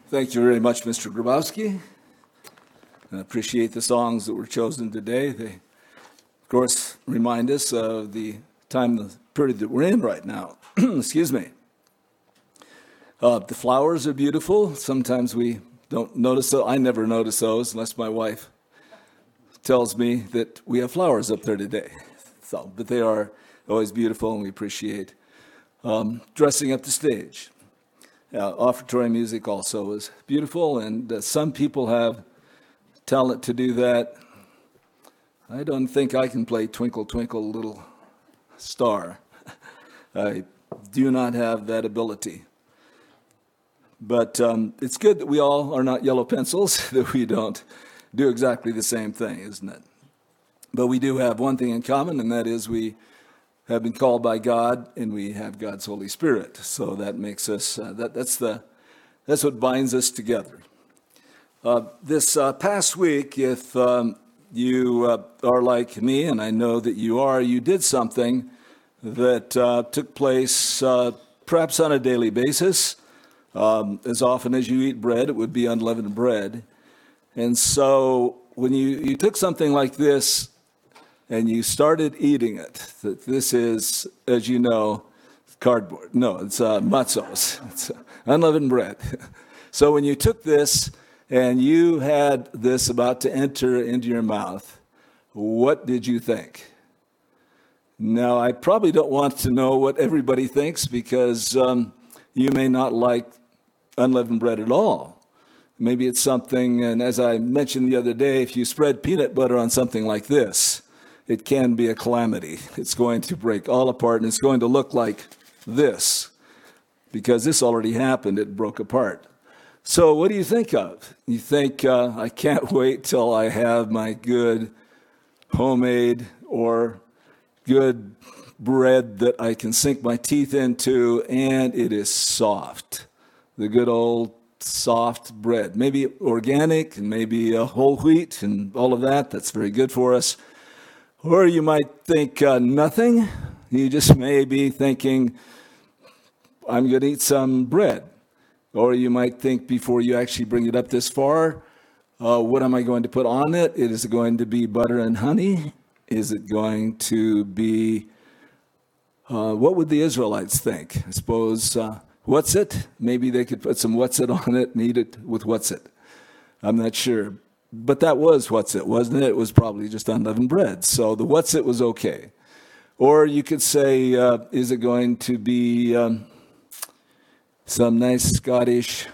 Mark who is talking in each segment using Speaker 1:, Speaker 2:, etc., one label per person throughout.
Speaker 1: Thank you very much, Mr. Grabowski. I appreciate the songs that were chosen today. They, of course, remind us of the period that we're in right now. Excuse me. The flowers are beautiful. Sometimes we don't notice those. I never notice those unless my wife tells me that we have flowers up there today. But they are always beautiful, and we appreciate dressing up the stage. Offertory music also is beautiful, and some people have talent to do that. I don't think I can play Twinkle, Twinkle, Little Star. I do not have that ability. But it's good that we all are not yellow pencils, that we don't do exactly the same thing, isn't it? But we do have one thing in common, and that is we have been called by God, and we have God's Holy Spirit. So that makes us, that's what binds us together. This past week, if you are like me, and I know that you are, you did something that took place perhaps on a daily basis. As often as you eat bread, it would be unleavened bread. And so when you took something like this, and you started eating it. This is, as you know, cardboard. No, it's matzos. It's unleavened bread. So when you took this and you had this about to enter into your mouth, what did you think? Now, I probably don't want to know what everybody thinks because you may not like unleavened bread at all. Maybe it's something, and as I mentioned the other day, if you spread peanut butter on something like this, it can be a calamity. It's going to break all apart, and it's going to look like this. Because this already happened, it broke apart. So what do you think of? You think, I can't wait till I have my good homemade or good bread that I can sink my teeth into, and it is soft. The good old soft bread. Maybe organic, and maybe whole wheat, and all of that. That's very good for us. Or you might think nothing. You just may be thinking, I'm going to eat some bread. Or you might think before you actually bring it up this far, what am I going to put on it? Is it going to be butter and honey? Is it going to be, what would the Israelites think? I suppose, what's it? Maybe they could put some what's it on it and eat it with what's it. I'm not sure. But that was what's it, wasn't it? It was probably just unleavened bread. So the what's it was okay. Or you could say, is it going to be some nice Scottish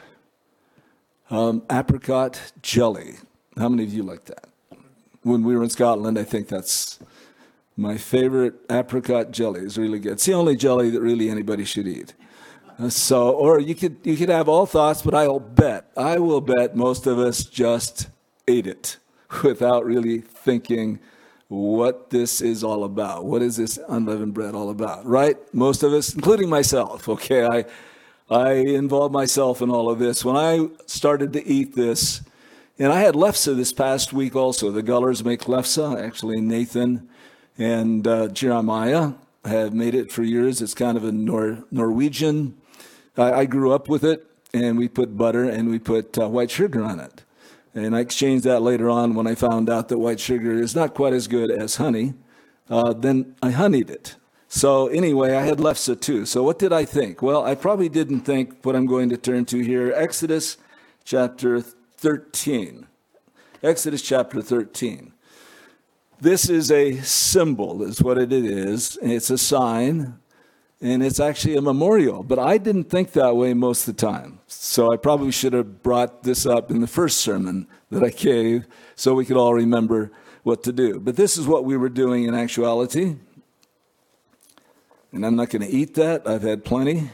Speaker 1: apricot jelly? How many of you like that? When we were in Scotland, I think that's my favorite apricot jelly. It's really good. It's the only jelly that really anybody should eat. Or you could have all thoughts, but I will bet most of us just ate it without really thinking what this is all about. What is this unleavened bread all about, right? Most of us, including myself, okay? I involved myself in all of this. When I started to eat this, and I had lefse this past week also. The Gullers make lefse. Actually, Nathan and Jeremiah have made it for years. It's kind of a Norwegian. I grew up with it, and we put butter and we put white sugar on it. And I exchanged that later on when I found out that white sugar is not quite as good as honey. Then I honeyed it. So anyway, I had lefse too. So what did I think? Well, I probably didn't think what I'm going to turn to here. Exodus chapter 13. Exodus chapter 13. This is a symbol, is what it is. It's a sign. And it's actually a memorial. But I didn't think that way most of the time. So I probably should have brought this up in the first sermon that I gave so we could all remember what to do. But this is what we were doing in actuality. And I'm not going to eat that. I've had plenty.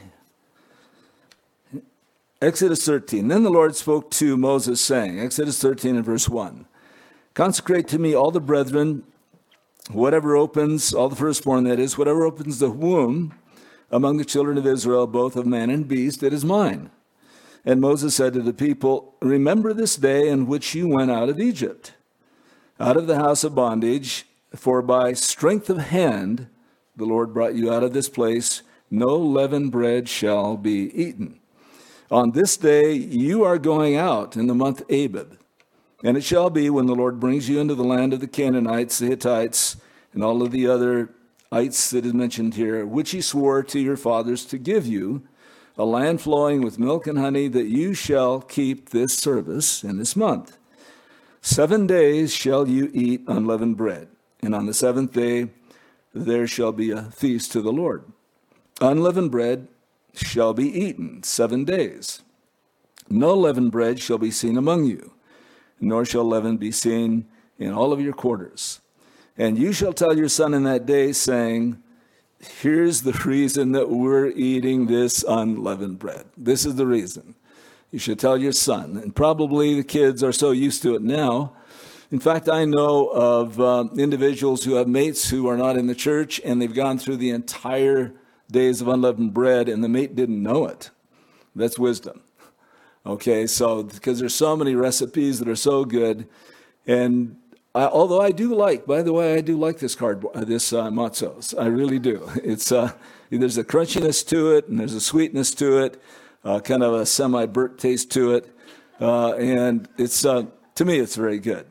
Speaker 1: Exodus 13. Then the Lord spoke to Moses, saying, Exodus 13 and verse 1, consecrate to me all the brethren, whatever opens, all the firstborn that is, whatever opens the womb, among the children of Israel, both of man and beast, it is mine. And Moses said to the people, remember this day in which you went out of Egypt, out of the house of bondage, for by strength of hand the Lord brought you out of this place. No leavened bread shall be eaten. On this day you are going out in the month Abib. And it shall be when the Lord brings you into the land of the Canaanites, the Hittites, and all of the other ites that is mentioned here, which he swore to your fathers to give you, a land flowing with milk and honey, that you shall keep this service in this month. 7 days shall you eat unleavened bread, and on the seventh day there shall be a feast to the Lord. Unleavened bread shall be eaten 7 days. No leavened bread shall be seen among you, nor shall leaven be seen in all of your quarters. And you shall tell your son in that day, saying, here's the reason that we're eating this unleavened bread. This is the reason. You should tell your son. And probably the kids are so used to it now. In fact, I know of individuals who have mates who are not in the church, and they've gone through the entire days of unleavened bread, and the mate didn't know it. That's wisdom. Okay, so because there's so many recipes that are so good, and although I do like, by the way, I do like this matzos. I really do. It's there's a crunchiness to it, and there's a sweetness to it, kind of a semi-burnt taste to it, and it's to me it's very good.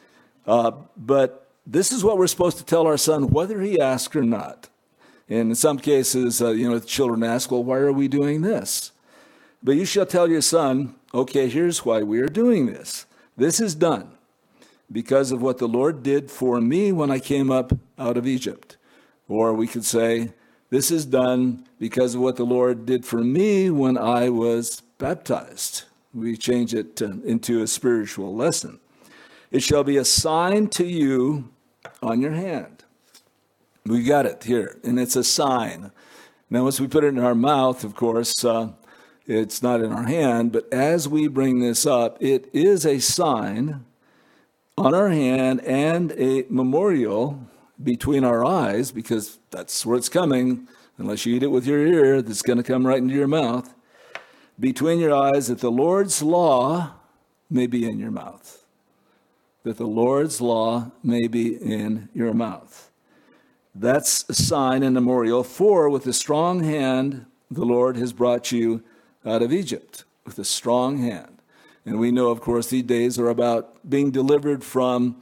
Speaker 1: But this is what we're supposed to tell our son, whether he asks or not. And in some cases, the children ask, well, why are we doing this? But you shall tell your son, okay, here's why we are doing this. This is done because of what the Lord did for me when I came up out of Egypt. Or we could say, this is done because of what the Lord did for me when I was baptized. We change it into a spiritual lesson. It shall be a sign to you on your hand. We got it here, and it's a sign. Now, once we put it in our mouth, of course, it's not in our hand, but as we bring this up, it is a sign on our hand and a memorial between our eyes, because that's where it's coming. Unless you eat it with your ear, that's going to come right into your mouth. Between your eyes, that the Lord's law may be in your mouth. That the Lord's law may be in your mouth. That's a sign and memorial, for with a strong hand the Lord has brought you out of Egypt, with a strong hand. And we know, of course, these days are about being delivered from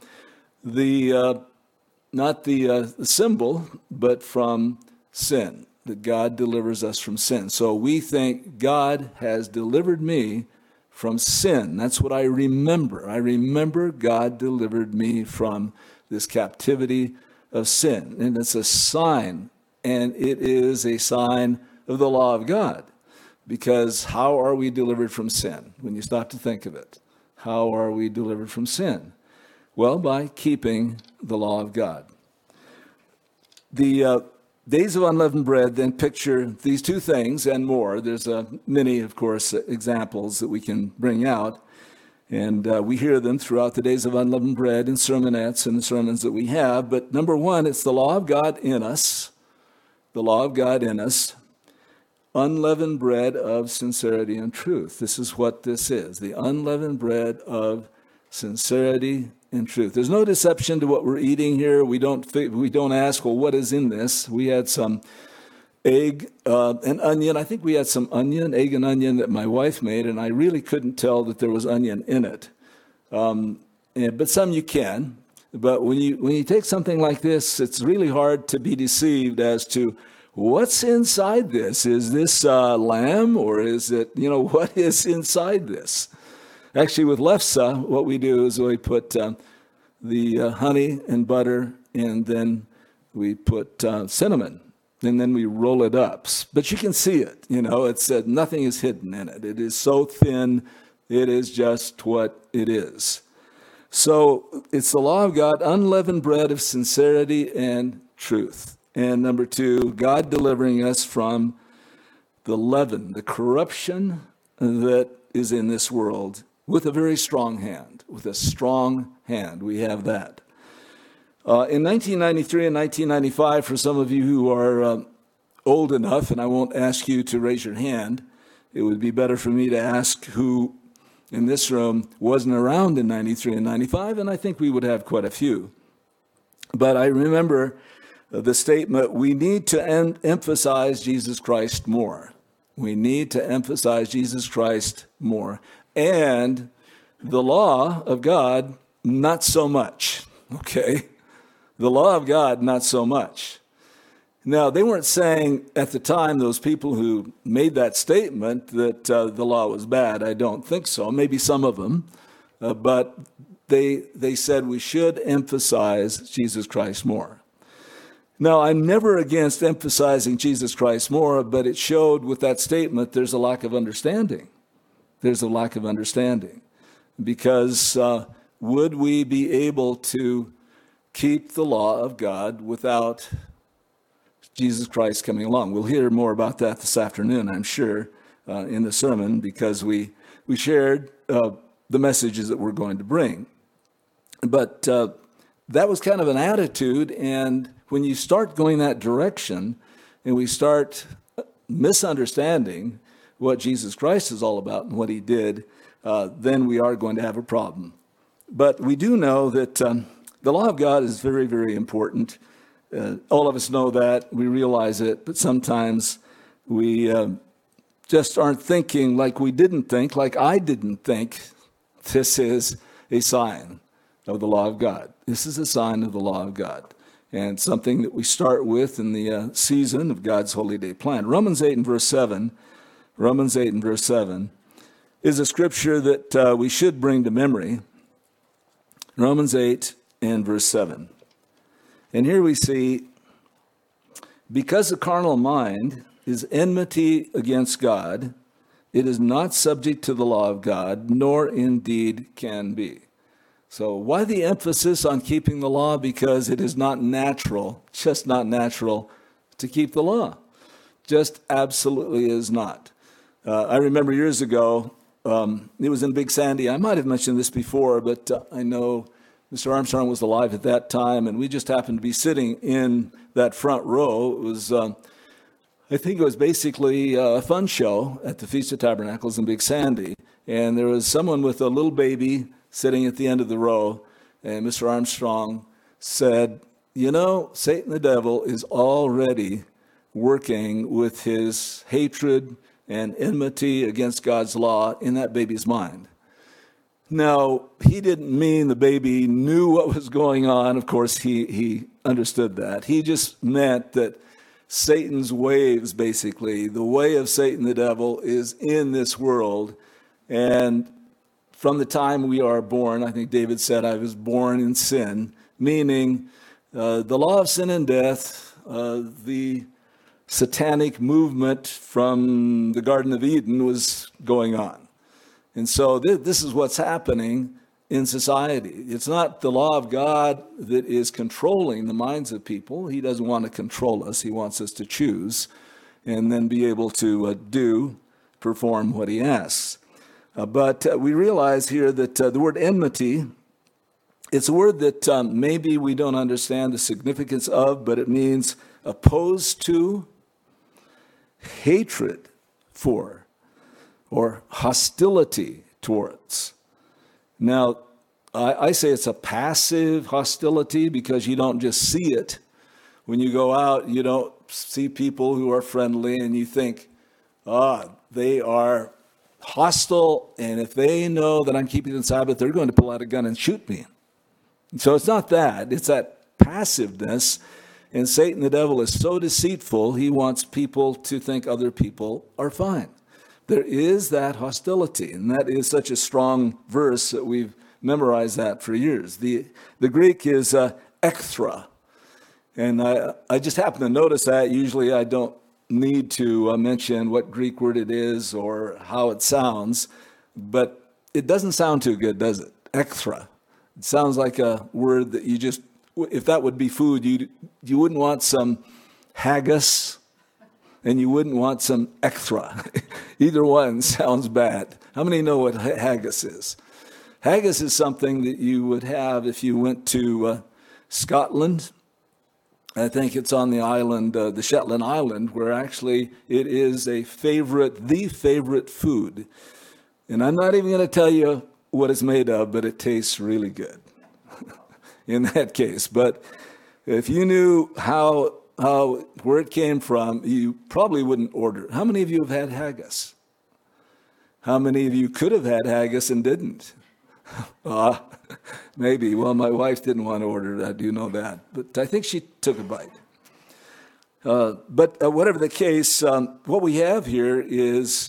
Speaker 1: not the symbol, but from sin, that God delivers us from sin. So we think God has delivered me from sin. That's what I remember. I remember God delivered me from this captivity of sin. And it's a sign, and it is a sign of the law of God. Because how are we delivered from sin? When you stop to think of it, how are we delivered from sin? Well, by keeping the law of God. The days of unleavened bread then picture these two things and more. There's many, of course, examples that we can bring out. And we hear them throughout the days of unleavened bread in sermonettes and the sermons that we have. But number one, it's the law of God in us. The law of God in us. Unleavened bread of sincerity and truth. This is what this is. The unleavened bread of sincerity and truth. There's no deception to what we're eating here. We don't ask, well, what is in this? We had some egg and onion. I think we had some egg and onion that my wife made, and I really couldn't tell that there was onion in it. But some you can. But when you take something like this, it's really hard to be deceived as to what's inside this. Is this lamb, or is it, what is inside this? Actually, with lefse, what we do is we put the honey and butter, and then we put cinnamon. And then we roll it up. But you can see it, it's nothing is hidden in it. It is so thin, it is just what it is. So it's the law of God, unleavened bread of sincerity and truth. And number two, God delivering us from the leaven, the corruption that is in this world with a very strong hand, with a strong hand. We have that. In 1993 and 1995, for some of you who are old enough, and I won't ask you to raise your hand, it would be better for me to ask who in this room wasn't around in 93 and 95, and I think we would have quite a few. But I remember the statement, we need to emphasize Jesus Christ more. We need to emphasize Jesus Christ more. And the law of God, not so much. Okay? The law of God, not so much. Now, they weren't saying at the time, those people who made that statement, that the law was bad. I don't think so. Maybe some of them. But they said we should emphasize Jesus Christ more. Now, I'm never against emphasizing Jesus Christ more, but it showed with that statement there's a lack of understanding. There's a lack of understanding. Because would we be able to keep the law of God without Jesus Christ coming along? We'll hear more about that this afternoon, I'm sure, in the sermon, because we shared the messages that we're going to bring. But that was kind of an attitude, and when you start going that direction and we start misunderstanding what Jesus Christ is all about and what he did, then we are going to have a problem. But we do know that the law of God is very, very important. All of us know that. We realize it. But sometimes we just aren't thinking like we didn't think, like I didn't think. This is a sign of the law of God. This is a sign of the law of God. And something that we start with in the season of God's holy day plan. Romans 8 and verse 7 is a scripture that we should bring to memory. Romans 8 and verse 7. And here we see, because the carnal mind is enmity against God, it is not subject to the law of God, nor indeed can be. So why the emphasis on keeping the law? Because it is not natural, just not natural to keep the law. Just absolutely is not. I remember years ago, it was in Big Sandy. I might have mentioned this before, but I know Mr. Armstrong was alive at that time, and we just happened to be sitting in that front row. It was, I think it was basically a fun show at the Feast of Tabernacles in Big Sandy. And there was someone with a little baby sitting at the end of the row, and Mr. Armstrong said, you know, Satan the devil is already working with his hatred and enmity against God's law in that baby's mind. Now, he didn't mean the baby knew what was going on. Of course, he understood that. He just meant that Satan's waves, basically, the way of Satan the devil is in this world. And from the time we are born, I think David said, I was born in sin, meaning the law of sin and death, the satanic movement from the Garden of Eden was going on. And so this is what's happening in society. It's not the law of God that is controlling the minds of people. He doesn't want to control us. He wants us to choose and then be able to perform what he asks. But we realize here that the word enmity, it's a word that maybe we don't understand the significance of, but it means opposed to, hatred for, or hostility towards. Now, I say it's a passive hostility because you don't just see it. When you go out, you don't see people who are friendly and you think, they are hostile, and if they know that I'm keeping the Sabbath, they're going to pull out a gun and shoot me. So it's not that. It's that passiveness. And Satan, the devil, is so deceitful, he wants people to think other people are fine. There is that hostility, and that is such a strong verse that we've memorized that for years. The Greek is ekthra, and I just happen to notice that. Usually I don't need to mention what Greek word it is or how it sounds, but it doesn't sound too good, does it? Ekthra. It sounds like a word that you just, if that would be food, you wouldn't want some haggis, and you wouldn't want some ekthra. Either one sounds bad. How many know what haggis is? Haggis is something that you would have if you went to Scotland. I think it's on the island, the Shetland Island, where actually it is the favorite food. And I'm not even going to tell you what it's made of, but it tastes really good in that case. But if you knew how where it came from, you probably wouldn't order it. How many of you have had haggis? How many of you could have had haggis and didn't? Maybe. Well, my wife didn't want to order it. I do know that. But I think she took a bite. But whatever the case, what we have here is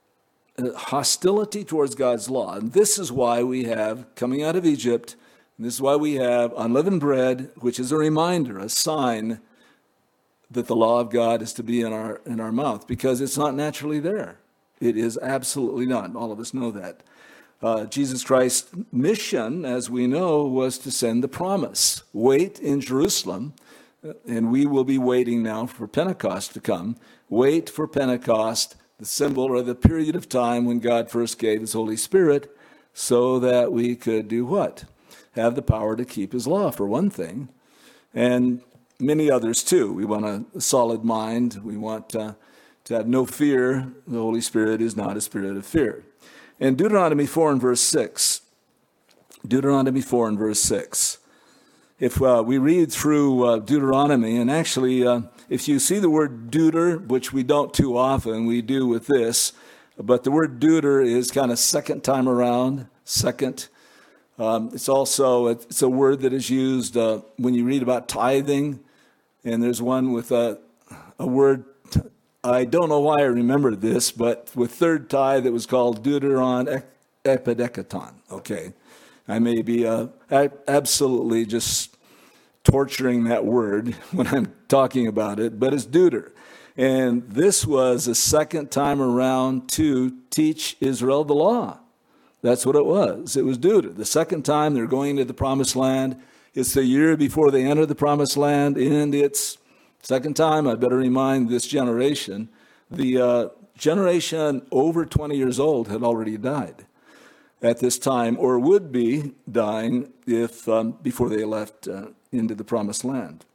Speaker 1: hostility towards God's law. And this is why we have, coming out of Egypt, and this is why we have unleavened bread, which is a reminder, a sign that the law of God is to be in our mouth, because it's not naturally there. It is absolutely not. All of us know that. Jesus Christ's mission, as we know, was to send the promise. Wait in Jerusalem, and we will be waiting now for Pentecost to come. Wait for Pentecost, the symbol or the period of time when God first gave his Holy Spirit, so that we could do what? Have the power to keep his law, for one thing, and many others too. We want a solid mind. We want to have no fear. The Holy Spirit is not a spirit of fear. In Deuteronomy 4 and verse 6, Deuteronomy 4 and verse 6, if we read through Deuteronomy, and actually if you see the word deuter, which we don't too often, we do with this, but the word deuter is kind of second time around, second. It's also, it's a word that is used when you read about tithing, and there's one with a word, I don't know why I remember this, but with third tithe, it was called deuteron epidekaton. Okay. I may be absolutely just torturing that word when I'm talking about it, but it's deuter. And this was a second time around to teach Israel the law. That's what it was. It was deuter. The second time they're going to the promised land. It's the year before they enter the promised land, and it's second time. I better remind this generation, the generation over 20 years old had already died at this time, or would be dying if before they left into the promised land.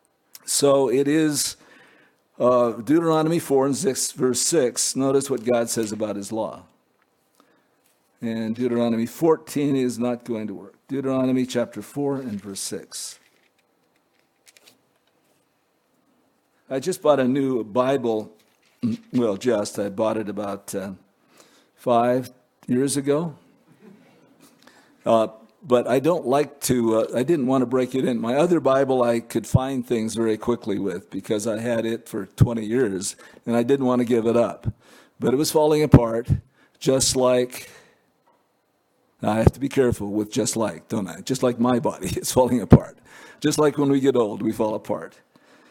Speaker 1: So it is Deuteronomy 4 and 6, verse 6. Notice what God says about his law. And Deuteronomy 14 is not going to work. Deuteronomy chapter 4 and verse 6. I just bought a new Bible. Well, I bought it about 5 years ago. But I don't like to, I didn't want to break it in. My other Bible I could find things very quickly with because I had it for 20 years and I didn't want to give it up. But it was falling apart, just like, I have to be careful with just like, don't I? Just like my body, it's falling apart. Just like when we get old, we fall apart.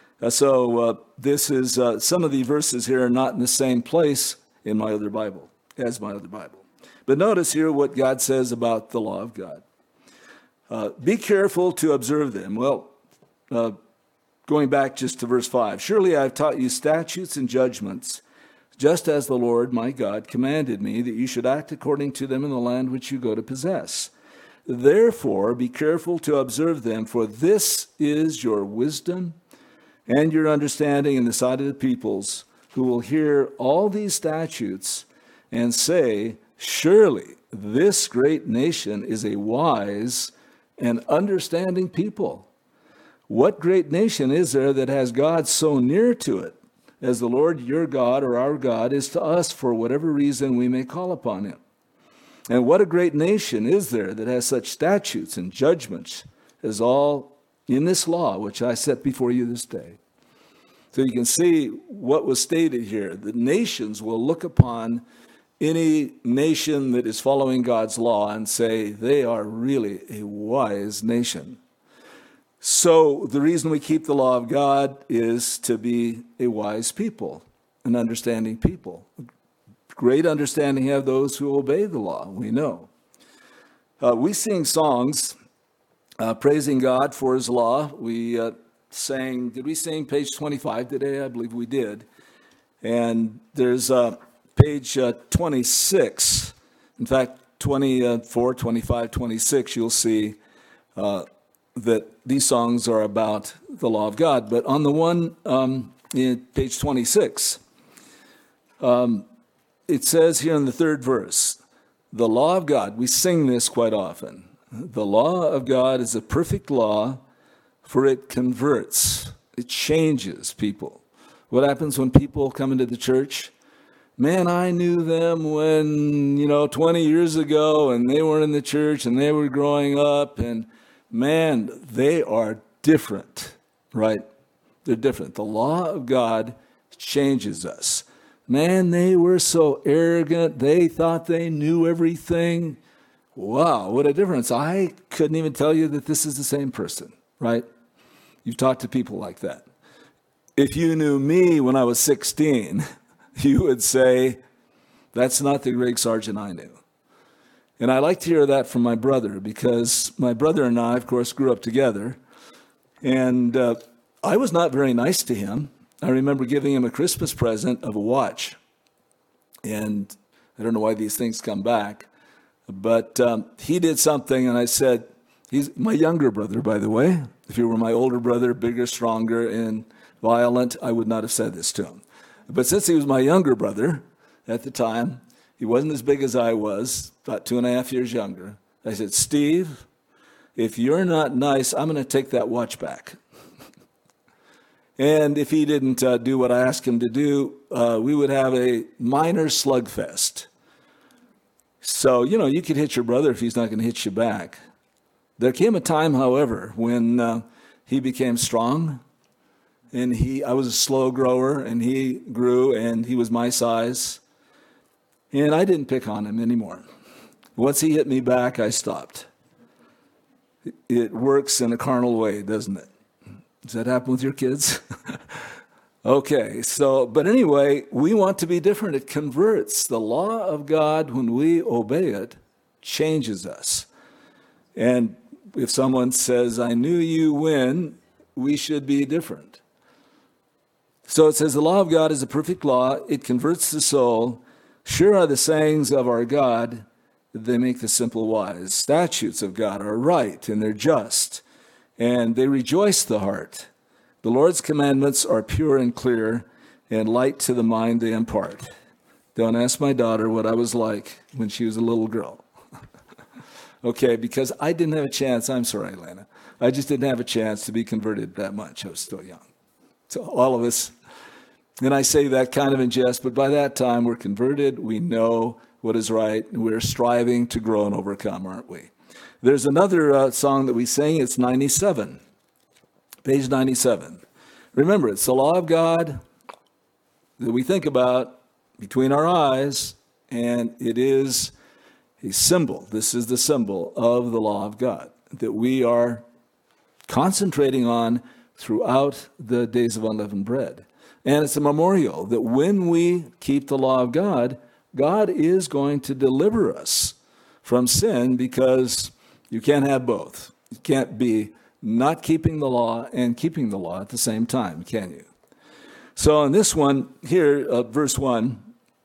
Speaker 1: So this is, some of the verses here are not in the same place in my other Bible, as my other Bible. But notice here what God says about the law of God. Be careful to observe them. Well, going back just to verse 5. Surely I have taught you statutes and judgments, just as the Lord my God commanded me, that you should act according to them in the land which you go to possess. Therefore, be careful to observe them, for this is your wisdom and your understanding in the sight of the peoples, who will hear all these statutes and say, surely this great nation is a wise and understanding people. What great nation is there that has God so near to it, as the Lord your God or our God is to us for whatever reason we may call upon him? And what a great nation is there that has such statutes and judgments as all in this law, which I set before you this day. So you can see what was stated here. The nations will look upon any nation that is following God's law and say they are really a wise nation. So the reason we keep the law of God is to be a wise people, an understanding people. Great understanding have those who obey the law, we know. We sing songs praising God for his law. We sang, did we sing page 25 today? I believe we did. And there's page 26. In fact, 24, 25, 26, you'll see that these songs are about the law of God. But on the one in page 26, it says here in the third verse, the law of God, we sing this quite often. The law of God is a perfect law, for it converts. It changes people. What happens when people come into the church? Man, I knew them when, 20 years ago, and they were in the church and they were growing up, and man, they are different, right? They're different. The law of God changes us. Man, they were so arrogant. They thought they knew everything. Wow, what a difference. I couldn't even tell you that this is the same person, right? You've talked to people like that. If you knew me when I was 16, you would say, that's not the Greg Sargent I knew. And I like to hear that from my brother, because my brother and I, of course, grew up together. And I was not very nice to him. I remember giving him a Christmas present of a watch. And I don't know why these things come back. But he did something, and I said, he's my younger brother, by the way. If he were my older brother, bigger, stronger, and violent, I would not have said this to him. But since he was my younger brother at the time, he wasn't as big as I was, about 2.5 years younger. I said, Steve, if you're not nice, I'm going to take that watch back. And if he didn't do what I asked him to do, we would have a minor slugfest. So, you could hit your brother if he's not going to hit you back. There came a time, however, when he became strong. And I was a slow grower, and he grew, and he was my size. And I didn't pick on him anymore. Once he hit me back, I stopped. It works in a carnal way, doesn't it? Does that happen with your kids? Okay, but anyway, we want to be different. It converts. The law of God, when we obey it, changes us. And if someone says, I knew you when, we should be different. So it says, the law of God is a perfect law. It converts the soul. Sure are the sayings of our God, they make the simple wise. Statutes of God are right, and they're just, and they rejoice the heart. The Lord's commandments are pure and clear, and light to the mind they impart. Don't ask my daughter what I was like when she was a little girl. Okay, because I didn't have a chance. I'm sorry, Elena. I just didn't have a chance to be converted that much. I was still young. So all of us, and I say that kind of in jest, but by that time we're converted, we know what is right, and we're striving to grow and overcome, aren't we? There's another song that we sing, it's 97, page 97. Remember, it's the law of God that we think about between our eyes, and it is a symbol. This is the symbol of the law of God that we are concentrating on throughout the days of unleavened bread. And it's a memorial that when we keep the law of God, God is going to deliver us from sin, because you can't have both. You can't be not keeping the law and keeping the law at the same time, can you? So in this one here, verse 1,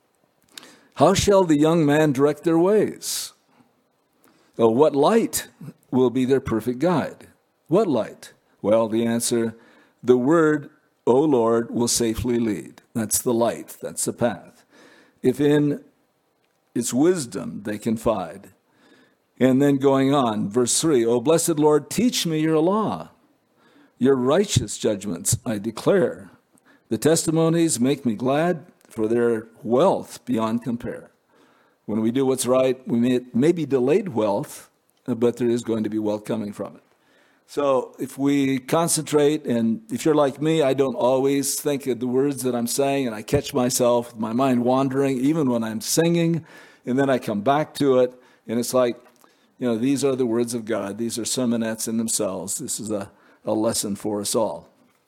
Speaker 1: how shall the young man direct their ways? Oh, what light will be their perfect guide? What light? Well, the answer, the word, O Lord, will safely lead. That's the light. That's the path. If in its wisdom they confide. And then going on, verse 3, O blessed Lord, teach me your law. Your righteous judgments I declare. The testimonies make me glad, for their wealth beyond compare. When we do what's right, we may be delayed wealth, but there is going to be wealth coming from it. So if we concentrate, and if you're like me, I don't always think of the words that I'm saying, and I catch myself, my mind wandering, even when I'm singing, and then I come back to it, and it's like, these are the words of God. These are sermonettes in themselves. This is a lesson for us all.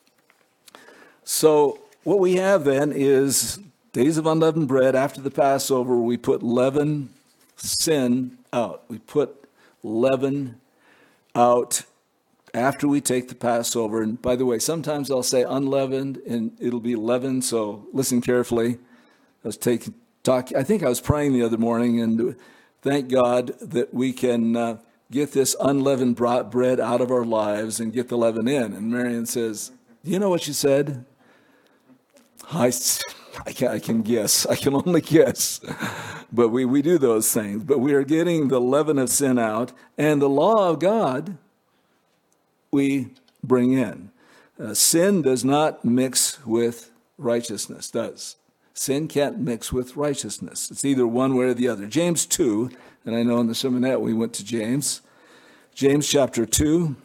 Speaker 1: So what we have then is days of unleavened bread. After the Passover, we put leaven, sin out. We put leaven out after we take the Passover. And by the way, sometimes I'll say unleavened, and it'll be leavened, so listen carefully. I think I was praying the other morning, and thank God that we can get this unleavened bread out of our lives and get the leaven in. And Marion says, do you know what you said? I can guess. I can only guess. But we do those things. But we are getting the leaven of sin out, and the law of God we bring in. Sin does not mix with righteousness, does. Sin can't mix with righteousness. It's either one way or the other. James 2, and I know in the sermonette we went to James. James chapter 2.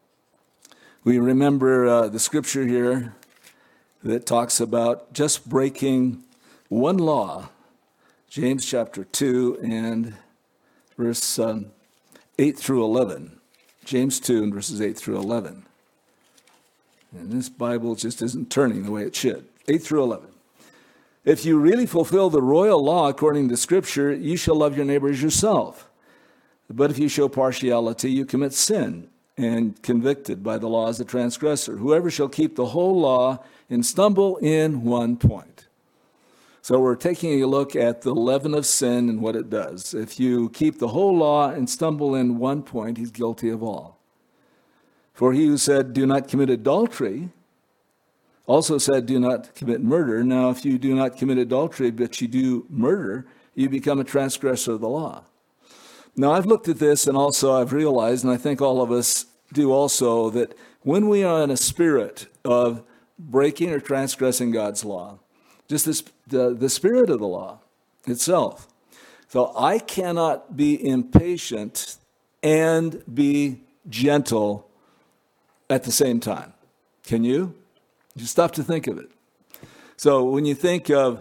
Speaker 1: We remember the scripture here that talks about just breaking one law. James chapter 2 and verse 8 through 11. James 2 and verses 8 through 11. And this Bible just isn't turning the way it should. 8 through 11. If you really fulfill the royal law according to Scripture, you shall love your neighbor as yourself. But if you show partiality, you commit sin, and convicted by the law as a transgressor. Whoever shall keep the whole law and stumble in one point. So we're taking a look at the leaven of sin and what it does. If you keep the whole law and stumble in one point, he's guilty of all. For he who said, do not commit adultery, also said, do not commit murder. Now, if you do not commit adultery, but you do murder, you become a transgressor of the law. Now, I've looked at this, and also I've realized, and I think all of us do also, that when we are in a spirit of breaking or transgressing God's law, just this, the spirit of the law itself. So I cannot be impatient and be gentle at the same time. Can you? Just stop to think of it. So when you think of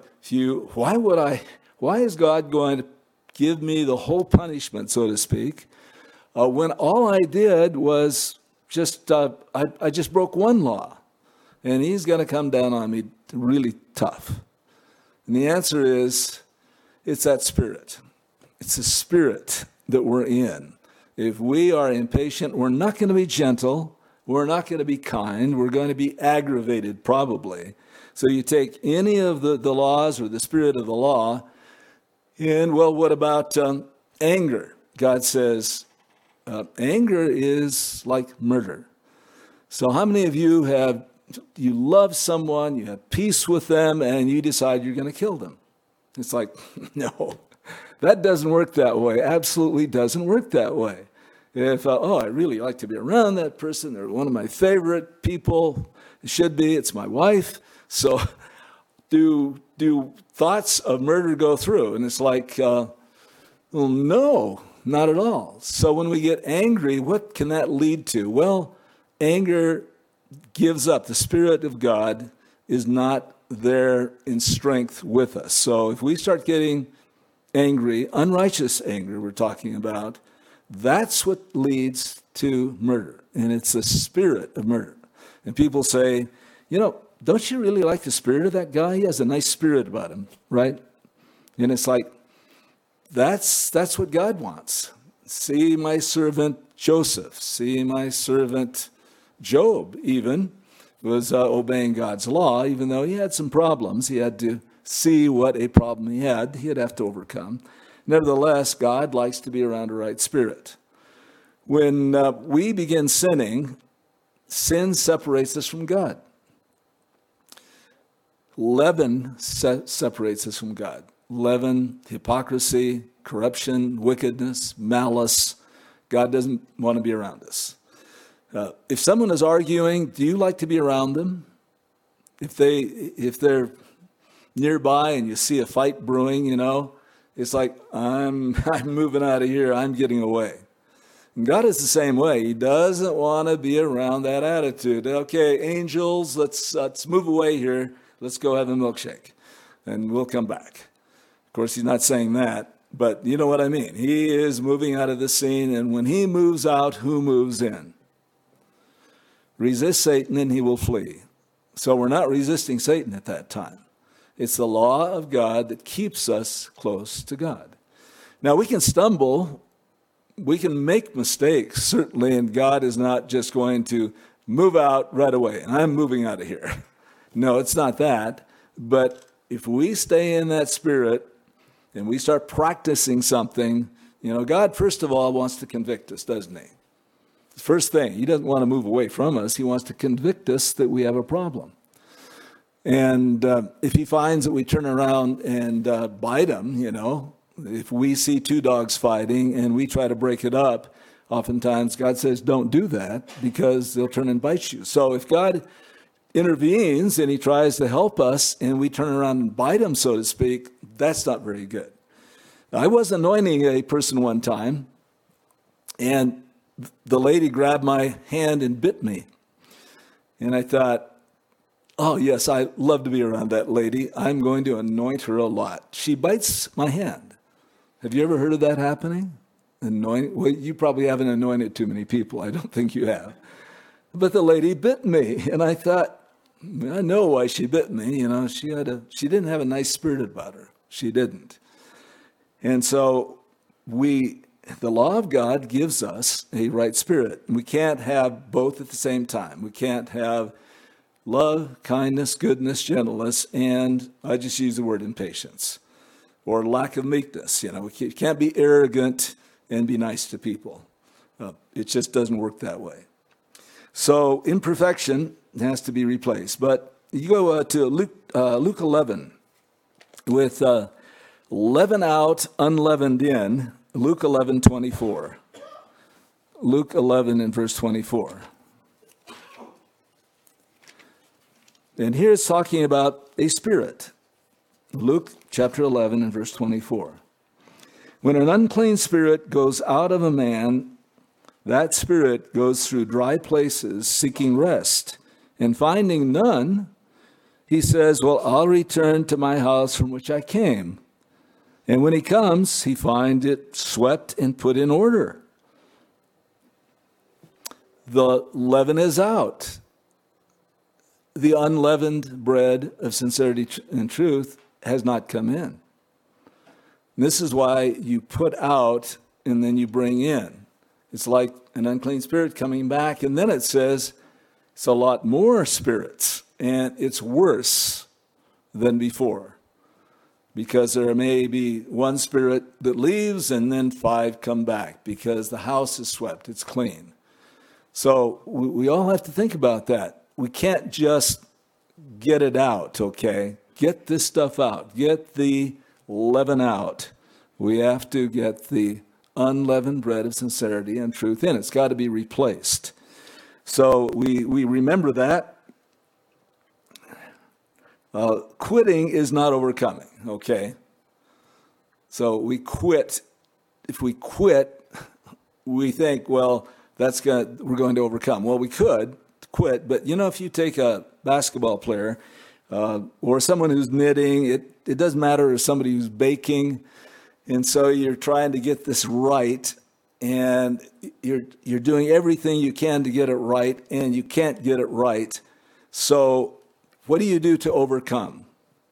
Speaker 1: why is God going to give me the whole punishment, so to speak, when all I did was just, I just broke one law, and he's going to come down on me really tough. And the answer is, it's that spirit. It's the spirit that we're in. If we are impatient, we're not going to be gentle. We're not going to be kind. We're going to be aggravated, probably. So you take any of the laws or the spirit of the law, and, well, what about anger? God says anger is like murder. So how many of you love someone, you have peace with them, and you decide you're going to kill them? It's like, no, that doesn't work that way. Absolutely doesn't work that way. If, I really like to be around that person. They're one of my favorite people. It should be. It's my wife. So do thoughts of murder go through? And it's like, well, no, not at all. So when we get angry, what can that lead to? Well, anger gives up. The Spirit of God is not there in strength with us. So if we start getting angry, unrighteous anger we're talking about, that's what leads to murder. And it's the spirit of murder. And people say, don't you really like the spirit of that guy? He has a nice spirit about him, right? And it's like, that's what God wants. See my servant Joseph. See my servant Job, even, was obeying God's law, even though he had some problems. He had to see what a problem he had. He'd have to overcome. Nevertheless, God likes to be around a right spirit. When we begin sinning, sin separates us from God. Leaven separates us from God. Leaven, hypocrisy, corruption, wickedness, malice. God doesn't want to be around us. If someone is arguing, do you like to be around them? If they're nearby and you see a fight brewing, it's like, I'm moving out of here. I'm getting away. And God is the same way. He doesn't want to be around that attitude. Okay, angels, let's move away here. Let's go have a milkshake, and we'll come back. Of course, he's not saying that, but you know what I mean. He is moving out of the scene, and when he moves out, who moves in? Resist Satan, and he will flee. So we're not resisting Satan at that time. It's the law of God that keeps us close to God. Now, we can stumble. We can make mistakes, certainly, and God is not just going to move out right away. And I'm moving out of here. No, it's not that. But if we stay in that spirit and we start practicing something, God, first of all, wants to convict us, doesn't he? First thing, he doesn't want to move away from us. He wants to convict us that we have a problem. And if he finds that we turn around and bite him, if we see two dogs fighting and we try to break it up, oftentimes God says, don't do that because they'll turn and bite you. So if God intervenes and he tries to help us and we turn around and bite him, so to speak, that's not very good. I was anointing a person one time, and the lady grabbed my hand and bit me. And I thought, oh, yes, I love to be around that lady. I'm going to anoint her a lot. She bites my hand. Have you ever heard of that happening? Well, you probably haven't anointed too many people. I don't think you have. But the lady bit me, and I thought, I know why she bit me. You know, she didn't have a nice spirit about her. She didn't. And so the law of God gives us a right spirit. We can't have both at the same time. We can't have love, kindness, goodness, gentleness, and I just use the word impatience, or lack of meekness. You know, we can't be arrogant and be nice to people. It just doesn't work that way. So imperfection has to be replaced. But you go to Luke 11 with leaven out, unleavened in, Luke 11:24. Luke 11 and verse 24. And here it's talking about a spirit. Luke chapter 11 and verse 24. When an unclean spirit goes out of a man, that spirit goes through dry places seeking rest, and finding none, he says, well, I'll return to my house from which I came. And when he comes, he finds it swept and put in order. The leaven is out. The unleavened bread of sincerity and truth has not come in. And this is why you put out and then you bring in. It's like an unclean spirit coming back, and then it says it's a lot more spirits, and it's worse than before. Because there may be one spirit that leaves and then 5 come back because the house is swept, it's clean. So we all have to think about that. We can't just get it out, okay? Get this stuff out. Get the leaven out. We have to get the unleavened bread of sincerity and truth in. It's got to be replaced. So we remember that. Quitting is not overcoming, okay? So we quit. If we quit, we think, well, we're going to overcome. Well, we could quit, but you know, if you take a basketball player or someone who's knitting, it doesn't matter, or somebody who's baking, and so you're trying to get this right, and you're doing everything you can to get it right, and you can't get it right. So what do you do to overcome?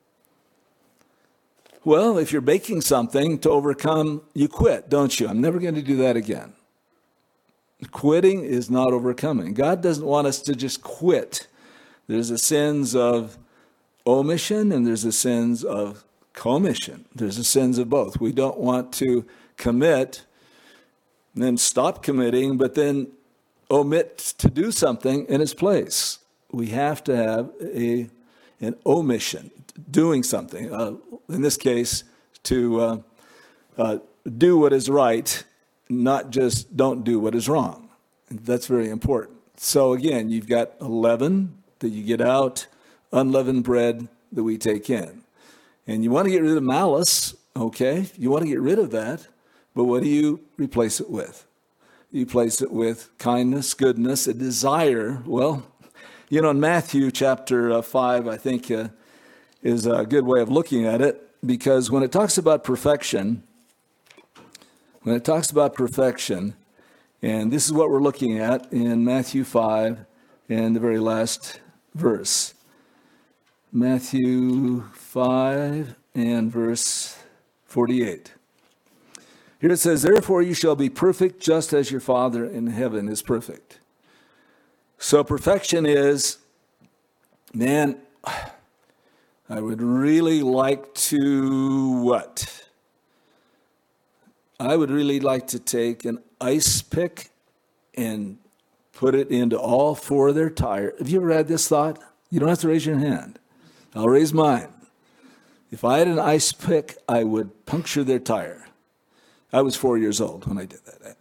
Speaker 1: Well, if you're baking something, to overcome, you quit, don't you? I'm never going to do that again. Quitting is not overcoming. God doesn't want us to just quit. There's the sins of omission and there's the sins of commission. There's the sins of both. We don't want to commit and then stop committing, but then omit to do something in its place. We have to have an omission, doing something. In this case, to do what is right, not just don't do what is wrong. That's very important. So again, you've got leaven that you get out, unleavened bread that we take in. And you want to get rid of malice, okay? You want to get rid of that, but what do you replace it with? You replace it with kindness, goodness, a desire. Well, you know, in Matthew chapter 5, I think is a good way of looking at it, because when it talks about perfection, and this is what we're looking at in Matthew 5 and the very last verse. Matthew 5 and verse 48. Here it says, therefore you shall be perfect just as your Father in heaven is perfect. So perfection is, man, I would really like to what? I would really like to take an ice pick and put it into all 4 of their tires. Have you ever had this thought? You don't have to raise your hand. I'll raise mine. If I had an ice pick, I would puncture their tire. I was 4 years old when I did that.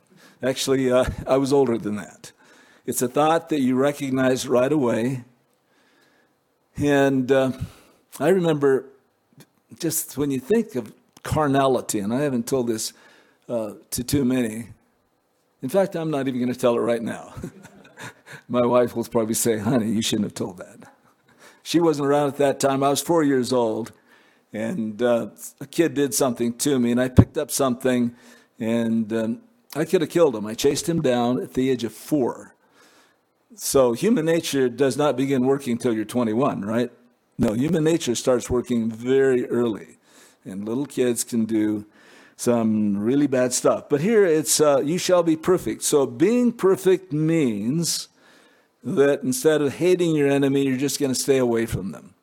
Speaker 1: Actually, I was older than that. It's a thought that you recognize right away. And I remember just when you think of carnality, and I haven't told this to too many. In fact, I'm not even going to tell it right now. My wife will probably say, honey, you shouldn't have told that. She wasn't around at that time. I was 4 years old, and a kid did something to me, and I picked up something, and I could have killed him. I chased him down at the age of 4. So human nature does not begin working until you're 21, right? No, human nature starts working very early, and little kids can do some really bad stuff. But here it's, you shall be perfect. So being perfect means that instead of hating your enemy, you're just going to stay away from them.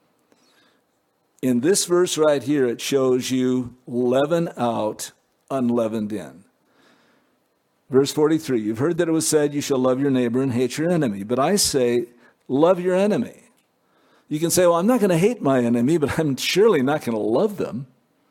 Speaker 1: In this verse right here, it shows you leaven out, unleavened in. Verse 43, you've heard that it was said, you shall love your neighbor and hate your enemy. But I say, love your enemy. You can say, well, I'm not going to hate my enemy, but I'm surely not going to love them.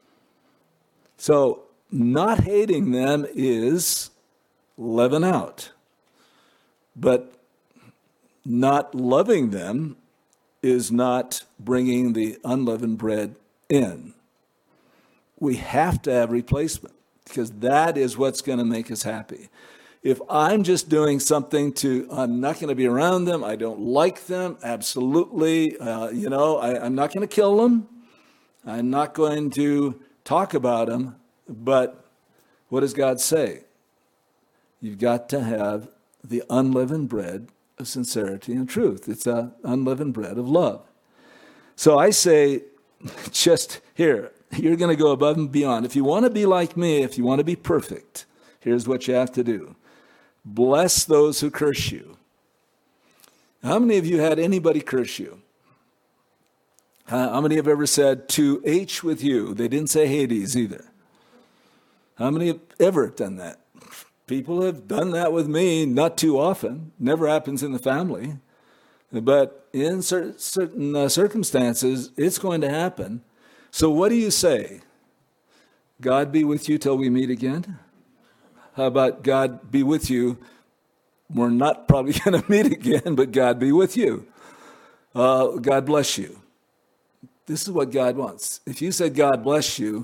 Speaker 1: So not hating them is leaven out. But not loving them is not bringing the unleavened bread in. We have to have replacement, because that is what's going to make us happy. If I'm just doing something I'm not going to be around them, I don't like them, absolutely, I'm not going to kill them, I'm not going to talk about them, but what does God say? You've got to have the unleavened bread of sincerity and truth. It's an unleavened bread of love. So I say, just here, you're going to go above and beyond. If you want to be like me, if you want to be perfect, here's what you have to do. Bless those who curse you. How many of you had anybody curse you? How many have ever said, to H with you? They didn't say Hades either. How many have ever done that? People have done that with me, not too often. Never happens in the family. But in certain circumstances, it's going to happen. So what do you say? God be with you till we meet again? How about God be with you? We're not probably going to meet again, but God be with you. God bless you. This is what God wants. If you said God bless you,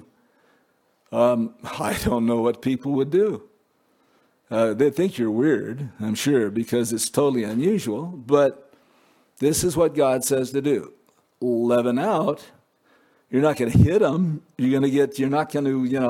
Speaker 1: I don't know what people would do. They'd think you're weird, I'm sure, because it's totally unusual. But this is what God says to do. Leaven out. You're not going to hit them. You're not going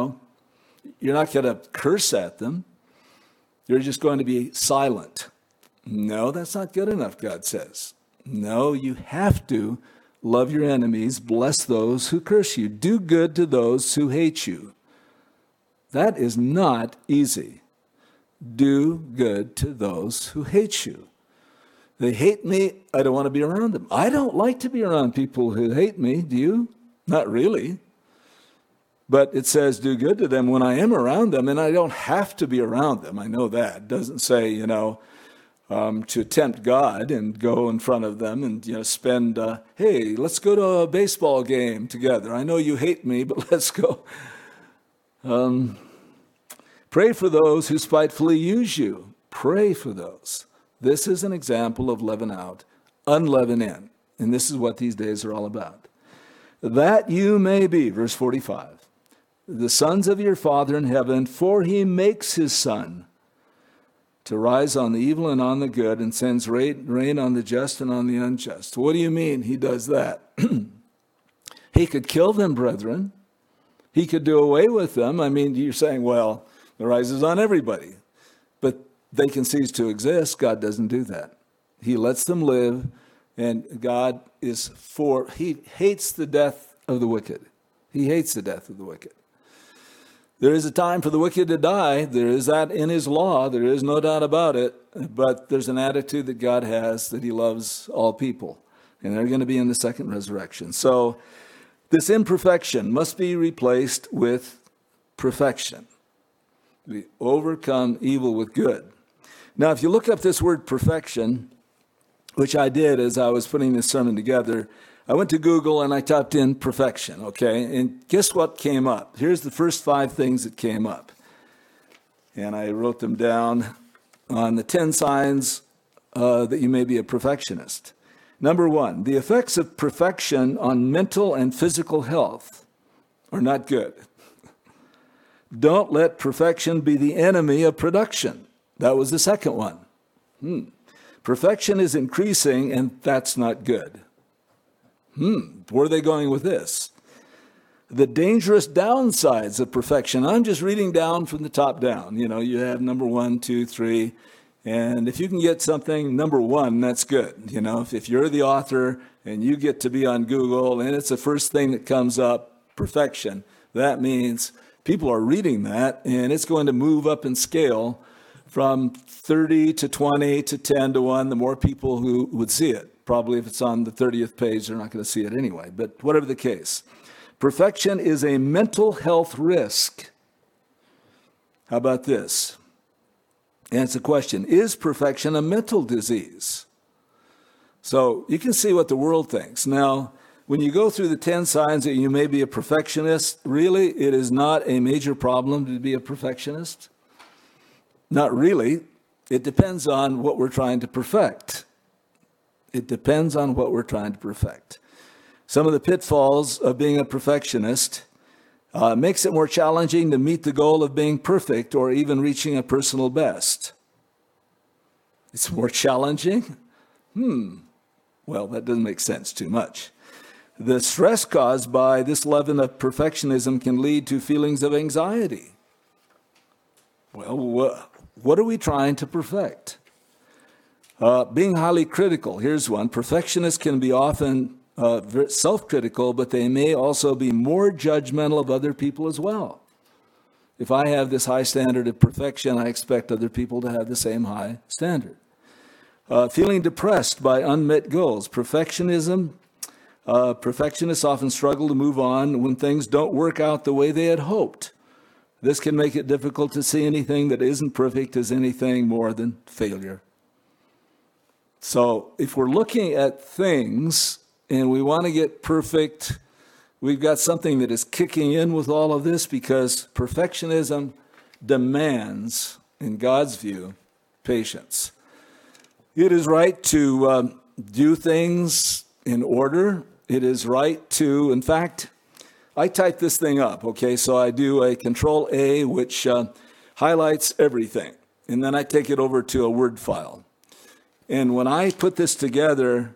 Speaker 1: to curse at them. You're just going to be silent. No, that's not good enough, God says. No, you have to love your enemies, bless those who curse you, do good to those who hate you. That is not easy. Do good to those who hate you. They hate me, I don't want to be around them. I don't like to be around people who hate me, do you? Not really. But it says do good to them when I am around them, and I don't have to be around them. I know that. It doesn't say, to tempt God and go in front of them and, spend, hey, let's go to a baseball game together. I know you hate me, but let's go. Pray for those who spitefully use you. Pray for those. This is an example of leaven out, unleaven in. And this is what these days are all about. That you may be, verse 45, the sons of your Father in heaven, for he makes his sun to rise on the evil and on the good, and sends rain on the just and on the unjust. What do you mean he does that? He could kill them, brethren. He could do away with them. I mean, you're saying, well, it rises on everybody. But they can cease to exist. God doesn't do that. He lets them live, and God he hates the death of the wicked. He hates the death of the wicked. There is a time for the wicked to die. There is that in his law. There is no doubt about it. But there's an attitude that God has that he loves all people. And they're going to be in the second resurrection. So this imperfection must be replaced with perfection. We overcome evil with good. Now, if you look up this word perfection, which I did as I was putting this sermon together, I went to Google and I typed in perfection, okay? And guess what came up? Here's the first 5 things that came up. and I wrote them down on the 10 signs that you may be a perfectionist. Number 1, the effects of perfection on mental and physical health are not good. Don't let perfection be the enemy of production. That was the second one. Perfection is increasing, and that's not good. Where are they going with this? The dangerous downsides of perfection. I'm just reading down from the top down. You know, you have number 1, 2, 3. And if you can get something, number 1, that's good. You know, if you're the author and you get to be on Google and it's the first thing that comes up, perfection, that means people are reading that and it's going to move up in scale from 30 to 20 to 10 to 1, the more people who would see it. Probably if it's on the 30th page, they're not going to see it anyway. But whatever the case, perfection is a mental health risk. How about this? And it's a question, is perfection a mental disease? So you can see what the world thinks. Now, when you go through the 10 signs that you may be a perfectionist, really, it is not a major problem to be a perfectionist. Not really. It depends on what we're trying to perfect. It depends on what we're trying to perfect. Some of the pitfalls of being a perfectionist makes it more challenging to meet the goal of being perfect or even reaching a personal best. It's more challenging? Well, that doesn't make sense too much. The stress caused by this level of perfectionism can lead to feelings of anxiety. Well, what are we trying to perfect? Being highly critical. Here's one. Perfectionists can be often self-critical, but they may also be more judgmental of other people as well. If I have this high standard of perfection, I expect other people to have the same high standard. Feeling depressed by unmet goals. Perfectionists often struggle to move on when things don't work out the way they had hoped. This can make it difficult to see anything that isn't perfect as anything more than failure. So if we're looking at things and we want to get perfect, we've got something that is kicking in with all of this because perfectionism demands, in God's view, patience. It is right to do things in order. It is right to, in fact, I type this thing up, okay? So I do a Control A, which highlights everything. And then I take it over to a Word file. And when I put this together,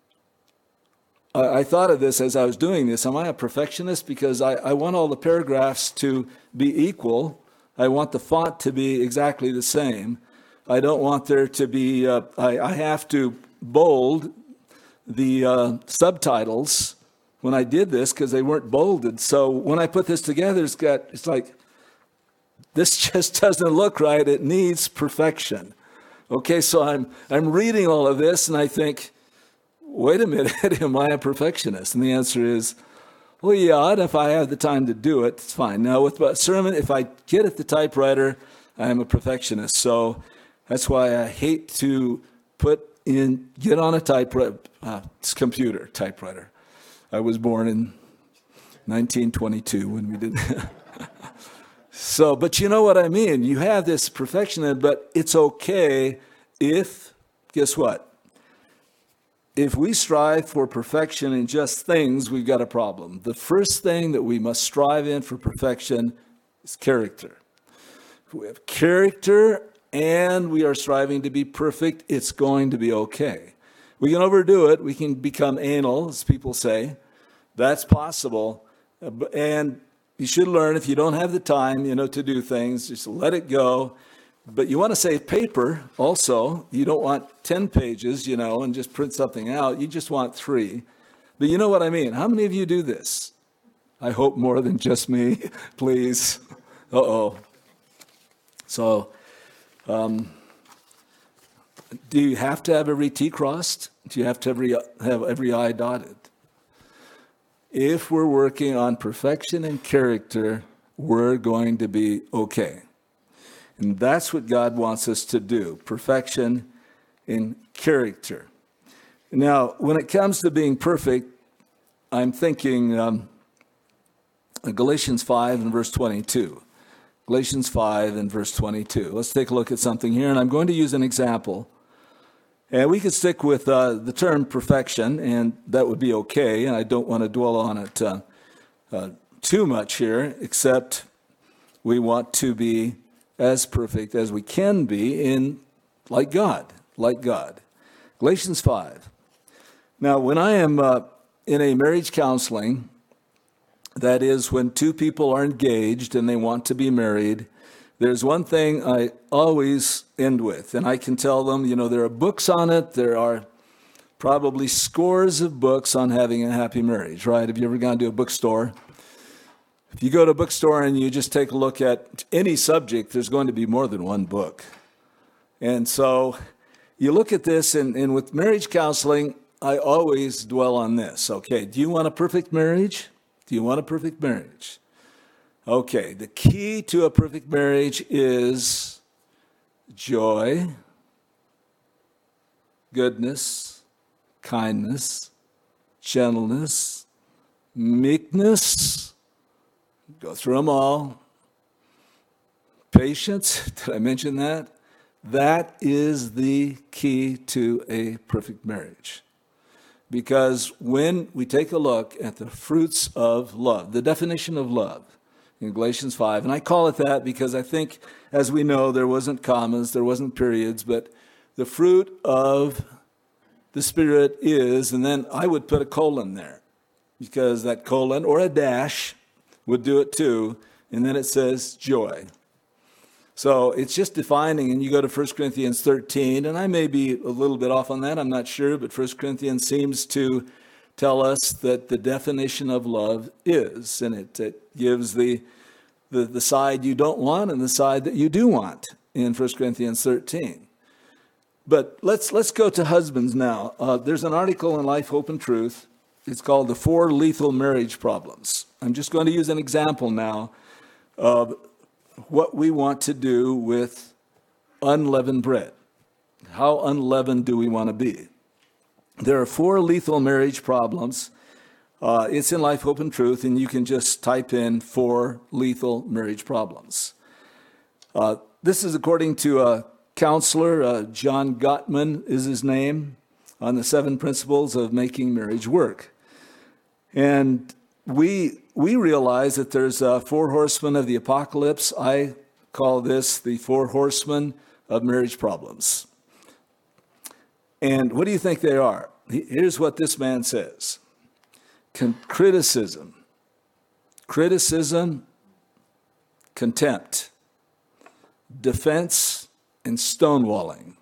Speaker 1: I thought of this as I was doing this. Am I a perfectionist? Because I want all the paragraphs to be equal. I want the font to be exactly the same. I don't want there to be, I have to bold the subtitles when I did this because they weren't bolded. So when I put this together, it's like, this just doesn't look right. It needs perfection. Okay, so I'm reading all of this and I think, wait a minute, am I a perfectionist? And the answer is, well, yeah, and if I have the time to do it, it's fine. Now, with a sermon, if I get at the typewriter, I am a perfectionist. So that's why I hate to get on a computer typewriter. I was born in 1922 when we did that. So, but you know what I mean? You have this perfection, but it's okay if, guess what? If we strive for perfection in just things, we've got a problem. The first thing that we must strive in for perfection is character. If we have character and we are striving to be perfect, it's going to be okay. We can overdo it. We can become anal, as people say. That's possible. And you should learn if you don't have the time, to do things, just let it go. But you want to save paper also. You don't want 10 pages, and just print something out. You just want 3. But you know what I mean. How many of you do this? I hope more than just me, please. Uh-oh. So, do you have to have every T crossed? Do you have to have every I dotted? If we're working on perfection and character, we're going to be okay. And that's what God wants us to do, perfection in character. Now, when it comes to being perfect, I'm thinking Galatians 5 and verse 22. Galatians 5 and verse 22. Let's take a look at something here, and I'm going to use an example. And we could stick with the term perfection, and that would be okay. And I don't want to dwell on it too much here, except we want to be as perfect as we can be in like God. Galatians 5. Now, when I am in a marriage counseling, that is when two people are engaged and they want to be married, there's one thing I always end with, and I can tell them, there are books on it. There are probably scores of books on having a happy marriage, right? Have you ever gone to a bookstore? If you go to a bookstore and you just take a look at any subject, there's going to be more than one book. And so you look at this, and with marriage counseling, I always dwell on this. Okay, do you want a perfect marriage? Do you want a perfect marriage? Okay, the key to a perfect marriage is joy, goodness, kindness, gentleness, meekness. Go through them all. Patience, did I mention that? That is the key to a perfect marriage. Because when we take a look at the fruits of love, the definition of love in Galatians 5, and I call it that because I think, as we know, there wasn't commas, there wasn't periods, but the fruit of the Spirit is, and then I would put a colon there, because that colon or a dash would do it too, and then it says joy. So it's just defining, and you go to 1 Corinthians 13, and I may be a little bit off on that, I'm not sure, but 1 Corinthians seems to tell us that the definition of love is, and it gives the side you don't want and the side that you do want in 1 Corinthians 13. But let's go to husbands now. There's an article in Life, Hope, and Truth. It's called The 4 Lethal Marriage Problems. I'm just going to use an example now of what we want to do with unleavened bread. How unleavened do we want to be? There are 4 lethal marriage problems. It's in Life, Hope, and Truth, and you can just type in 4 lethal marriage problems. This is according to a counselor, John Gottman is his name, on the 7 principles of making marriage work. And we realize that there's 4 horsemen of the apocalypse. I call this the 4 horsemen of marriage problems. And what do you think they are? Here's what this man says. Criticism, contempt, defense, and stonewalling.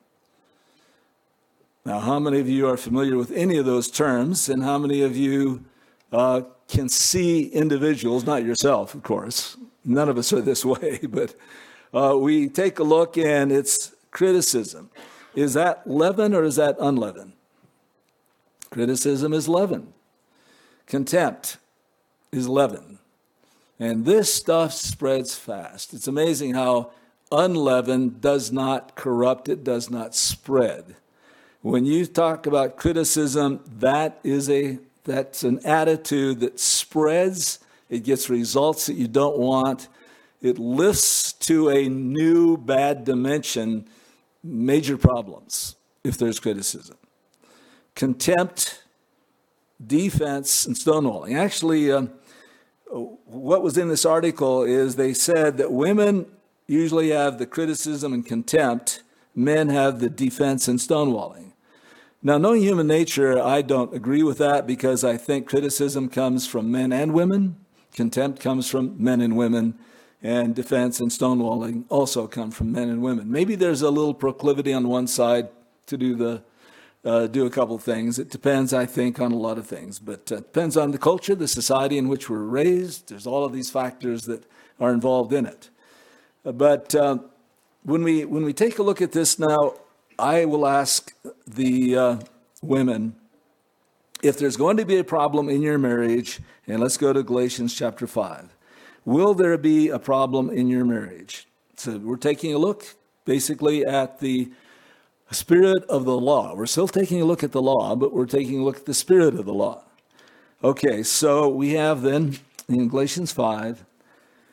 Speaker 1: Now, how many of you are familiar with any of those terms, and how many of you can see individuals, not yourself, of course, none of us are this way, but we take a look and it's criticism. Is that leaven or is that unleavened? Criticism is leaven. Contempt is leaven. And this stuff spreads fast. It's amazing how unleavened does not corrupt, it does not spread. When you talk about criticism, that's an attitude that spreads. It gets results that you don't want. It lifts to a new bad dimension major problems if there's criticism. Contempt, defense, and stonewalling. Actually, what was in this article is they said that women usually have the criticism and contempt. Men have the defense and stonewalling. Now, knowing human nature, I don't agree with that because I think criticism comes from men and women. Contempt comes from men and women. And defense and stonewalling also come from men and women. Maybe there's a little proclivity on one side to do a couple things. It depends, I think, on a lot of things. But it depends on the culture, the society in which we're raised. There's all of these factors that are involved in it. But when we take a look at this now, I will ask the women, if there's going to be a problem in your marriage, and let's go to Galatians chapter 5. Will there be a problem in your marriage? So we're taking a look basically at the spirit of the law. We're still taking a look at the law, but we're taking a look at the spirit of the law. Okay, so we have then in Galatians 5,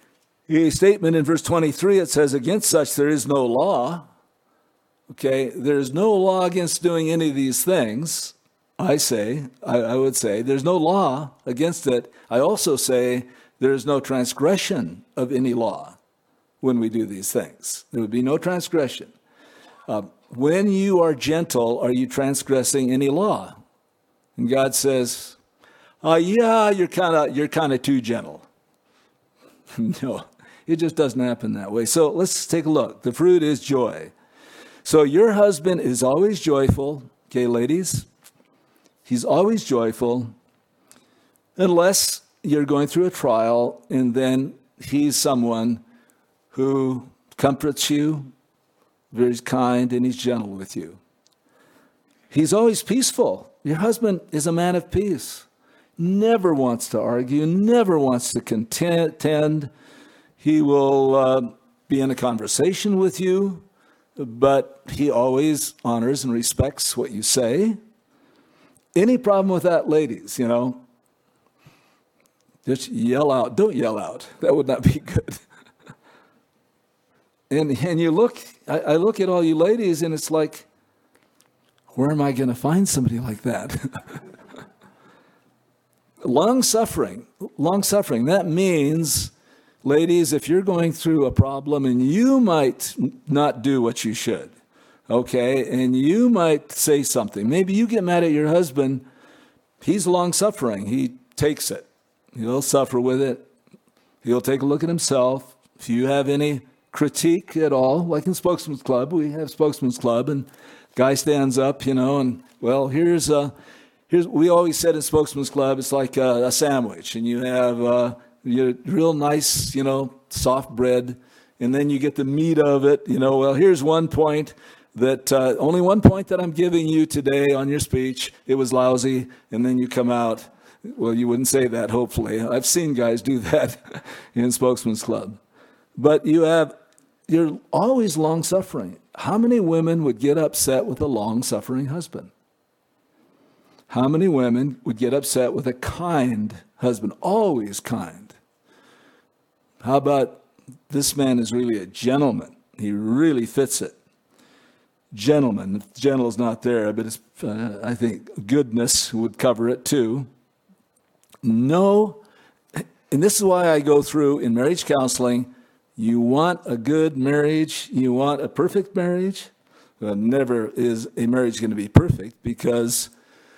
Speaker 1: A statement in verse 23, it says, against such there is no law. Okay, there's no law against doing any of these things. I would say, there's no law against it. I also say there's no transgression of any law when we do these things. There would be no transgression. When you are gentle, are you transgressing any law? And God says, yeah, you're kind of too gentle. No, it just doesn't happen that way. So let's take a look. The fruit is joy. So your husband is always joyful. Okay, ladies, he's always joyful unless you're going through a trial and then he's someone who comforts you, very kind, and he's gentle with you. He's always peaceful. Your husband is a man of peace. Never wants to argue, never wants to contend. He will be in a conversation with you, but he always honors and respects what you say. Any problem with that, ladies, just yell out. Don't yell out. That would not be good. And you look, I look at all you ladies, and it's like, where am I going to find somebody like that? Long-suffering. That means, ladies, if you're going through a problem and you might not do what you should, okay, and you might say something. Maybe you get mad at your husband. He's long-suffering. He takes it. He'll suffer with it. He'll take a look at himself. If you have any critique at all, like in Spokesman's Club, we have Spokesman's Club, and guy stands up, and, well, here's we always said in Spokesman's Club, it's like a sandwich, and you have your real nice, soft bread, and then you get the meat of it, well, here's one point that, only one point that I'm giving you today on your speech, it was lousy, and then you come out, well, you wouldn't say that, hopefully. I've seen guys do that in Spokesman's Club. But you're always long-suffering. How many women would get upset with a long-suffering husband? How many women would get upset with a kind husband? Always kind. How about this man is really a gentleman? He really fits it. Gentleman. If gentle is not there, but it's, I think goodness would cover it too. No, and this is why I go through in marriage counseling, you want a good marriage, you want a perfect marriage. Well, never is a marriage going to be perfect because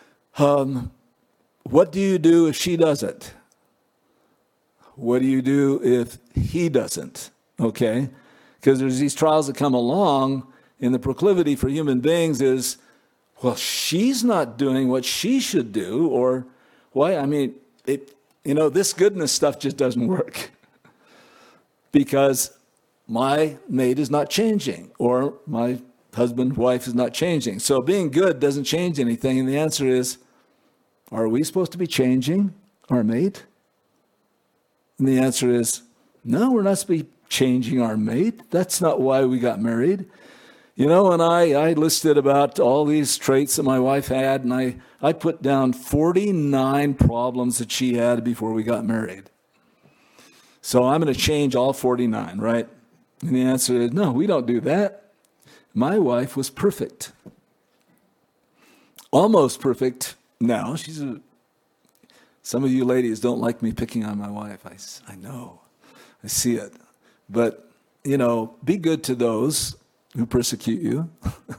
Speaker 1: what do you do if she doesn't? What do you do if he doesn't? Okay? Because there's these trials that come along, and the proclivity for human beings is, well, she's not doing what she should do, or why? I mean, this goodness stuff just doesn't work. Because my mate is not changing, or my husband, wife is not changing. So being good doesn't change anything. And the answer is, are we supposed to be changing our mate? And the answer is, no, we're not supposed to be changing our mate. That's not why we got married. And I listed about all these traits that my wife had, and I put down 49 problems that she had before we got married. So I'm going to change all 49, right? And the answer is, no, we don't do that. My wife was perfect. Almost perfect now. Some of you ladies don't like me picking on my wife. I know. I see it. But, be good to those who persecute you.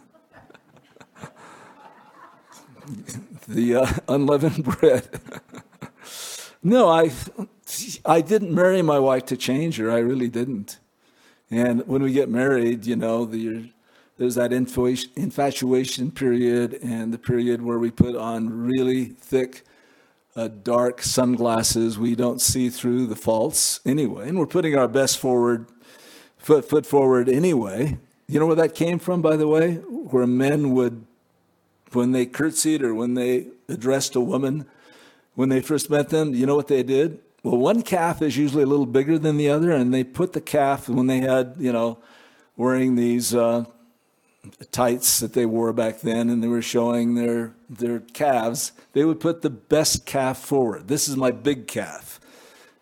Speaker 1: The unleavened bread. No, I didn't marry my wife to change her. I really didn't. And when we get married, there's that infatuation period and the period where we put on really thick, dark sunglasses. We don't see through the faults anyway. And we're putting our best foot forward anyway. You know where that came from, by the way? Where men would, when they curtsied or when they addressed a woman, when they first met them, you know what they did? Well, one calf is usually a little bigger than the other, and they put the calf, when they had, wearing these tights that they wore back then, and they were showing their calves, they would put the best calf forward. This is my big calf.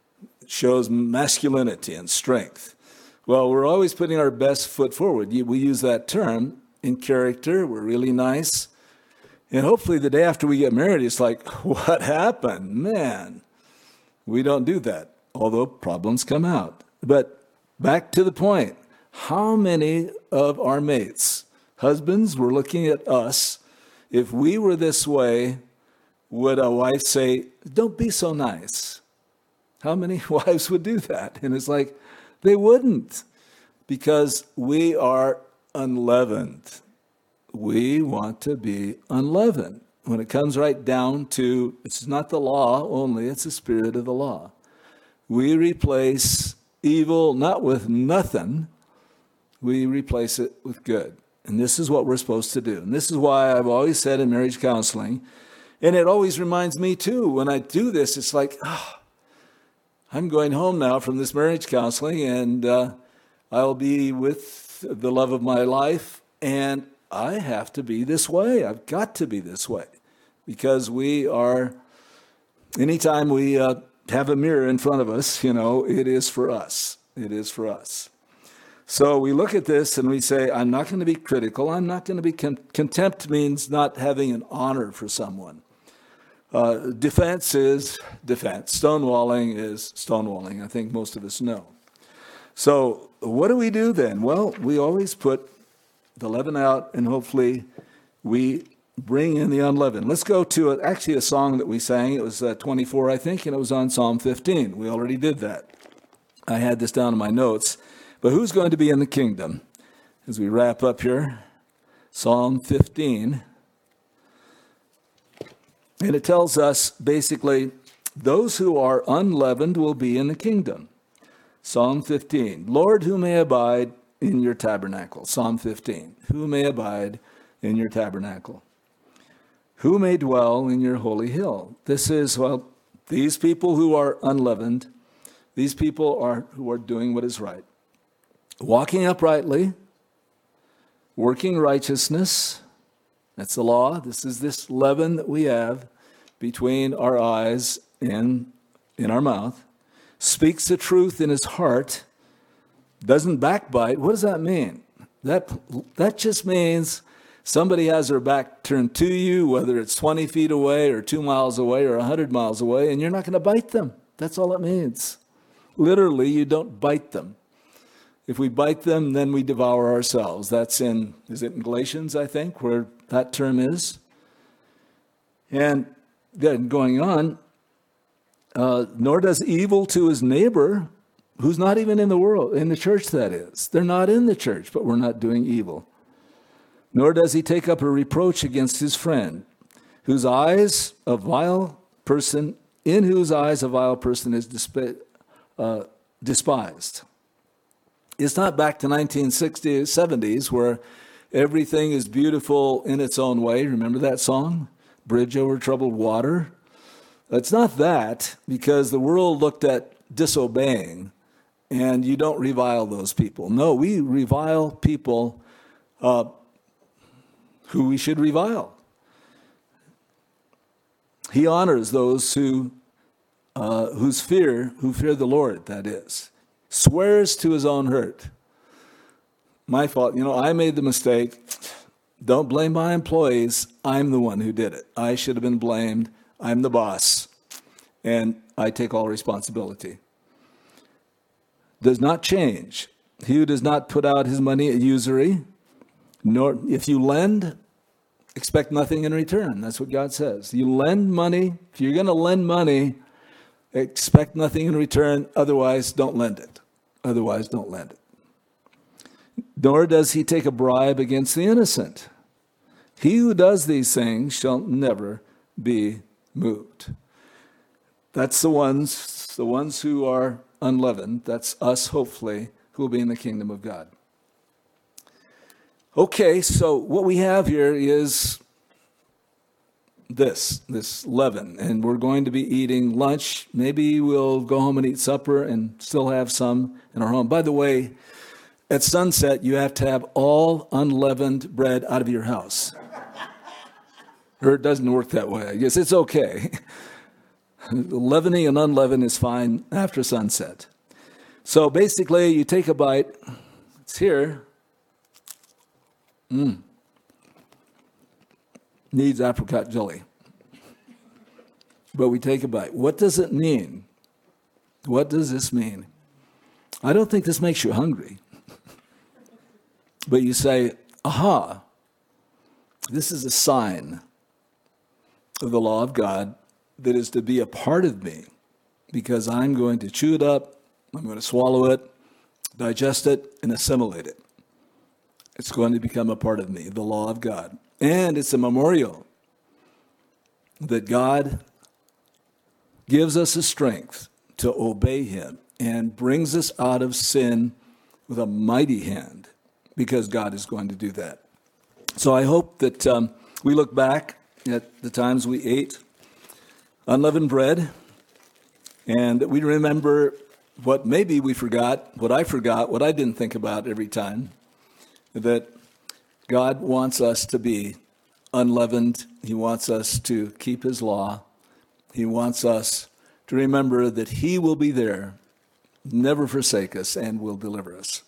Speaker 1: shows masculinity and strength. Well, we're always putting our best foot forward. We use that term in character. We're really nice. And hopefully the day after we get married, it's like, what happened? Man, we don't do that, although problems come out. But back to the point, how many of our mates, husbands, were looking at us? If we were this way, would a wife say, don't be so nice? How many wives would do that? And it's like, they wouldn't, because we are unleavened. We want to be unleavened. When it comes right down to, it's not the law only, it's the spirit of the law. We replace evil not with nothing, we replace it with good. And this is what we're supposed to do. And this is why I've always said in marriage counseling, and it always reminds me too, when I do this, it's like, I'm going home now from this marriage counseling, and I'll be with the love of my life, and I have to be this way. I've got to be this way, because we are, anytime we have a mirror in front of us, it is for us. It is for us. So we look at this and we say, I'm not going to be critical. I'm not going to be contempt means not having an honor for someone. Defense is defense. Stonewalling is stonewalling. I think most of us know. So what do we do then? Well, we always put the leaven out, and hopefully we bring in the unleavened. Let's go to actually a song that we sang. It was 24, I think, and it was on Psalm 15. We already did that. I had this down in my notes. But who's going to be in the kingdom? As we wrap up here, Psalm 15. And it tells us basically, those who are unleavened will be in the kingdom. Psalm 15. Lord, who may abide in your tabernacle? Psalm 15. Who may abide in your tabernacle? Who may dwell in your holy hill? This is, these people who are unleavened, these people who are doing what is right. Walking uprightly, working righteousness, that's the law. This is this leaven that we have between our eyes and in our mouth. Speaks the truth in his heart, doesn't backbite. What does that mean? That just means somebody has their back turned to you, whether it's 20 feet away or 2 miles away or 100 miles away, and you're not going to bite them. That's all it means. Literally, you don't bite them. If we bite them, then we devour ourselves. That's is it in Galatians, I think, where that term is? And then going on, nor does evil to his neighbor, who's not even in the world, in the church that is. They're not in the church, but we're not doing evil. Nor does he take up a reproach against his friend, in whose eyes a vile person is despised. It's not back to 1960s, 70s, where everything is beautiful in its own way. Remember that song? Bridge Over Troubled Water? It's not that, because the world looked at disobeying, and you don't revile those people. No, we revile people who we should revile. He honors those who fear the Lord, that is. Swears to his own hurt. My fault. I made the mistake. Don't blame my employees. I'm the one who did it. I should have been blamed. I'm the boss. And I take all responsibility. Does not change. He who does not put out his money at usury, nor if you lend, expect nothing in return. That's what God says. You lend money. If you're going to lend money, expect nothing in return. Otherwise, don't lend it. Otherwise, don't lend it. Nor does he take a bribe against the innocent. He who does these things shall never be moved. That's the ones who are unleavened. That's us, hopefully, who will be in the kingdom of God. Okay, so what we have here is this leaven, and we're going to be eating lunch. Maybe we'll go home and eat supper and still have some in our home. By the way, at sunset, you have to have all unleavened bread out of your house. Or it doesn't work that way. I guess it's okay. Leavening and unleavened is fine after sunset. So basically, you take a bite. It's here. Needs apricot jelly. But we take a bite. What does it mean? What does this mean? I don't think this makes you hungry. But you say, aha, this is a sign of the law of God that is to be a part of me, because I'm going to chew it up, I'm going to swallow it, digest it, and assimilate it. It's going to become a part of me, the law of God. And it's a memorial that God gives us the strength to obey him and brings us out of sin with a mighty hand, because God is going to do that. So I hope that we look back at the times we ate unleavened bread, and that we remember what maybe we forgot, what I didn't think about every time, that God wants us to be unleavened. He wants us to keep his law. He wants us to remember that he will be there, never forsake us, and will deliver us.